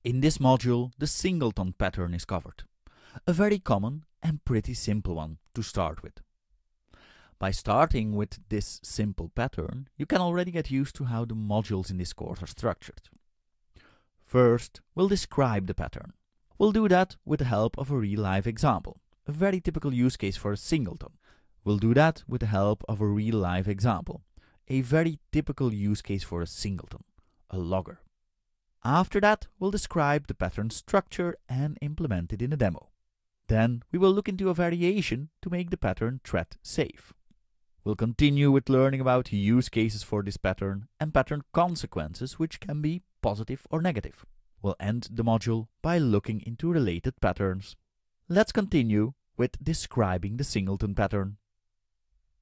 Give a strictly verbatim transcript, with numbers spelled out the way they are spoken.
In this module, the singleton pattern is covered. A very common and pretty simple one to start with. By starting with this simple pattern, you can already get used to how the modules in this course are structured. First, we'll describe the pattern. We'll do that with the help of a real-life example, a very typical use case for a singleton. We'll do that with the help of a real-life example, a very typical use case for a singleton, a logger. After that, we'll describe the pattern structure and implement it in a demo. Then we will look into a variation to make the pattern thread safe. We'll continue with learning about use cases for this pattern and pattern consequences, which can be positive or negative. We'll end the module by looking into related patterns. Let's continue with describing the singleton pattern.